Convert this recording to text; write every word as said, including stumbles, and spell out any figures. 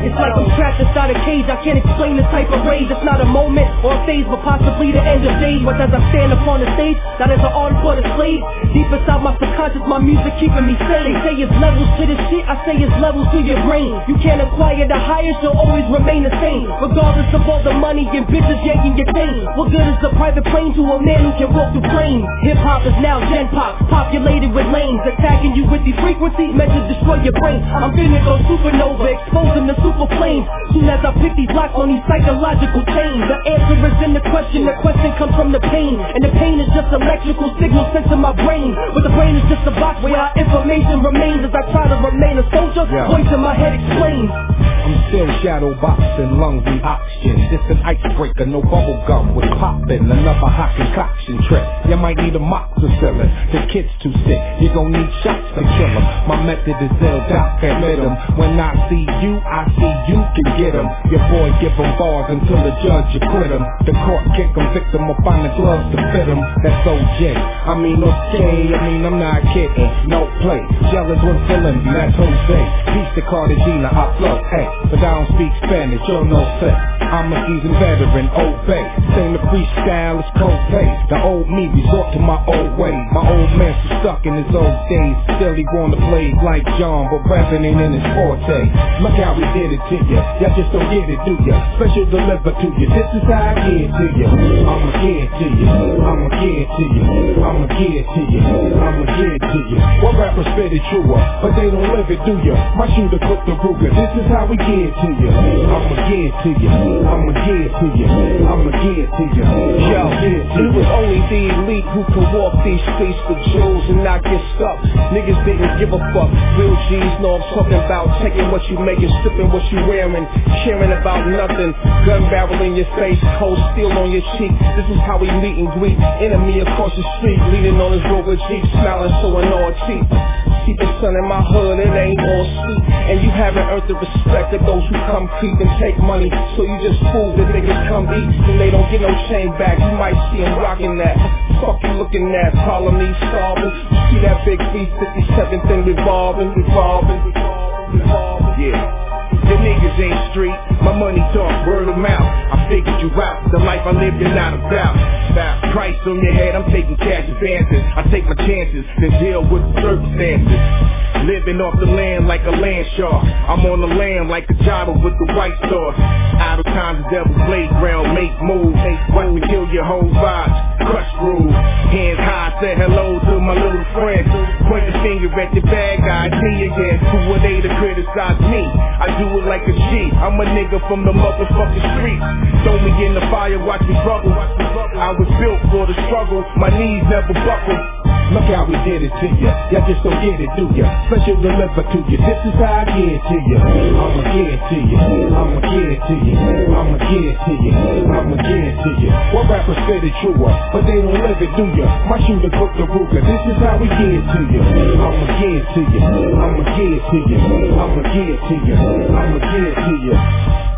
It's like I'm trapped inside a cage. I can't explain the type of rage. It's not a moment or a phase, but possibly the end of days. But as I stand upon the stage, not as an artist but a slave. Deep inside my subconscious, my music keeping me sane. They say it's levels to this shit, I say it's levels to your brain. You can't acquire the highest, you'll always remain the same. Regardless of all the money and bitches yanking your chain. What good is a private plane to a man who can walk through flames? Hip hop is now gen pop, populated with lanes. Attacking you with these frequencies meant to destroy your brain. I'm finna go supernova, expose them to super flames. Soon as I pick these locks on these psychological chains. The answer is in the question, the question comes from the pain. And the pain is just electrical signals sent to my brain. But the brain is just a box where our information remains. As I try to remain a soldier, yeah. Voice in my head explains. I'm still shadow boxing, lungs need oxygen. Just an icebreaker, no bubble gum with poppin'. Another hot concoction trick. You might need a moxicillin. The kid's too sick, you gon' need shots to kill him. My method is ill, doc can't hit him. When I see you, I see you can get him. Your boy give him bars until the judge acquit him. The court kick him, victim will find the gloves to fit him. That's O J, I mean okay, I mean I'm not kidding. No play, jealous when feeling me, that's Jose. Peace to Cartagena, I flow, hey. But I don't speak Spanish, yo no say. I'm a seasoned veteran, obey. Sing the freestyle, it's cold pay. The old me resort to my old way. My old man so stuck in his old days. Still he wanna play like John, but rapping ain't in his forte. Look how we did it to ya. Y'all just don't get it, do ya? Special deliver to ya. This is how I get it to ya. I'ma get it to ya. I'ma get it to ya. I'ma get it to ya. I'ma get it to ya. What rappers spit it truer, but they don't live it, do ya? My shooter cook the Ruger. This is how we get it to ya. I'ma get it to ya. I'ma get it to ya. I'ma get it to ya. Yo, it was only the elite who could walk these streets for jewels and not get stuck. Niggas didn't give a fuck. Real G's know I'm talking about. Taking what you making, stripping what you wearing, caring about nothing. Gun barrel in your face, cold steel on your cheek. This is how we meet and greet. Enemy across the street, leaning on his Rover Jeep, smiling, showing all teeth. Keep the sun in my hood, it ain't all sweet. And you haven't earned the respect of those who come creep and take money. So you just fool the niggas come eat, and they don't get no chain back. You might see them rocking that. Fuck you looking at, follow me solving. You see that big B fifty-seven thing revolving, revolving, revolving, revolving. Yeah. The niggas ain't street, my money talk, word of mouth. I figured you out, the life I live you're not about. Price on your head, I'm taking cash advances. I take my chances, then deal with the circumstances. Living off the land like a land shark. I'm on the land like a Java with the white star. Out of times the devil's playground, make moves. Watch me kill your whole vibes, crush rules. Hands high, say hello to my little friend. Point the finger at the bad guy, see again. Who were they to criticize me? I do it like a G. I'm a nigga from the motherfucking streets. Throw me in the fire, watch me bubble. I was built for the struggle, my knees never buckle. Look how we did it to ya. Y'all just don't get it, do ya? Special deliver to ya. This is how I get it to ya. I'ma get it to ya. I'ma get it to ya. I'ma get it to ya. I'ma get it to ya. What rappers spit it truer, but they don't live it, do ya? My shooter cook the Ruger. This is how we get it to ya. I'ma get it to ya. I'ma get it to ya. I'ma get it to ya. I'ma get it to ya.